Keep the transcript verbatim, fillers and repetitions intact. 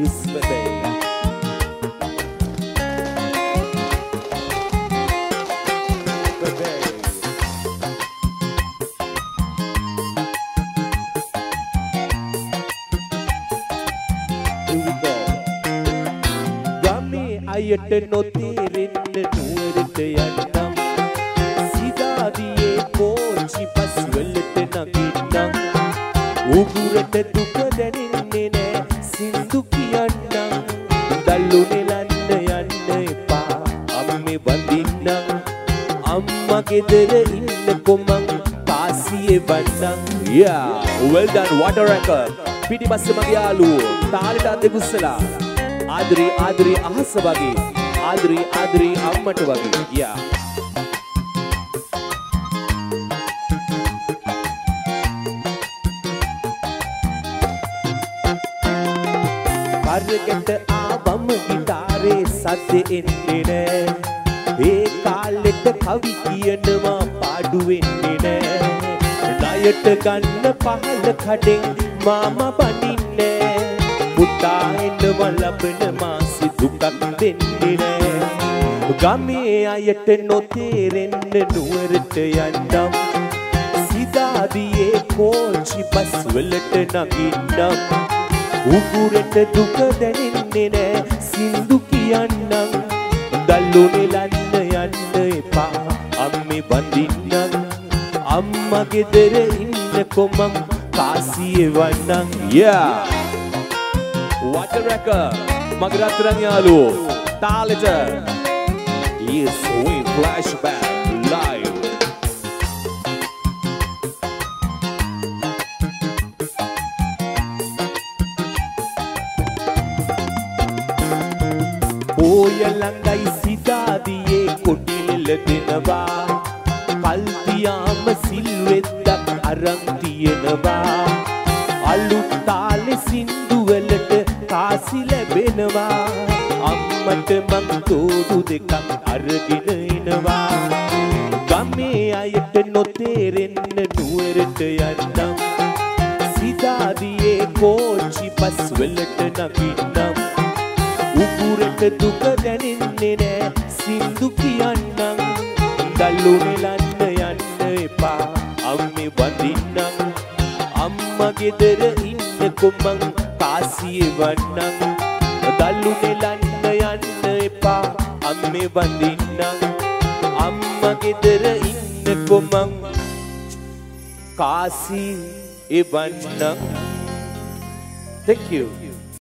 Yes, baby. අයට නොතේරෙන්න නුවරට යන්නම් සිතාදියේ කෝච්චි bus වලට නගින්නම් උගුරට දුක දැනෙන්නේ නෑ සින්දු කියන්නම් දල්ලු නෙලන්න යන්න එපා අම්මේ වඳින්නම් අම්මා ගෙදර ඉන්නකො මං කාසියේ වන්නම් yeah well done water record පිටිපස්සේ මගේ යාළුවෝ තාලෙට අත දෙකුස්සලා ආදරේ ආදරේ අහස වගේ ආදරේ ආදරේ අම්මට වගේ යා කරකට ආවම ගිටාරේ සද්දෙ එන්නේ නෑ ඒ කාලෙට කවි කියනවා පාඩු වෙන්නේ නෑ ණයට ගන්න පහල කඩෙන් මාමා බඳින්නේ පුතා එනවා ලබන මාසෙ දුකක් දෙන්නේ නෑ ගමේ අයට නොතේරෙන්න නුවරට යන්නම් සිතාදියේ කෝච්චි බස් වලට නගින්නම් උගුරට දුක දැනෙන්නේ නෑ සින්දු කියන්නම් දල්ලු නෙලන්න යන්න එපා අම්මේ බඳින්නම් අම්මා ගෙදර ඉන්නකො මං කාසියේ වන්නම් yeah what a record මගේ රත්තරන් යාළුවෝ තාලෙට yes we flashback live ඔය ළඟයි සිතාදියේ කොටිලෙල දෙනවා කල්තියාම සිල්වෙද්දක් අරන් තියෙනවා අලුත් තාලෙ සින්දු වලට කාසි ලැබෙනවා අම්මට මං තෝරු දෙකක් අරගෙන එනවා ගමේ අයට නොතේරෙන්න නුවරට යන්නම් සිතාදියේ කෝච්චි බස් වලට නගින්නම් උගුරට දුක දැනෙන්නේ නෑ සින්දු කියන්නම් දල්ලු නෙලන්න යන්න එපා අම්මේ වඳින්නම් අම්මා ගෙදර ඉන්නකො මං කාසියේ වන්නම් දල්ලු නෙලන්න යන්න එපා අම්මේ වඳින්නම් අම්මා ගෙදර ඉන්නකො මං කාසියේ වන්නම් thank you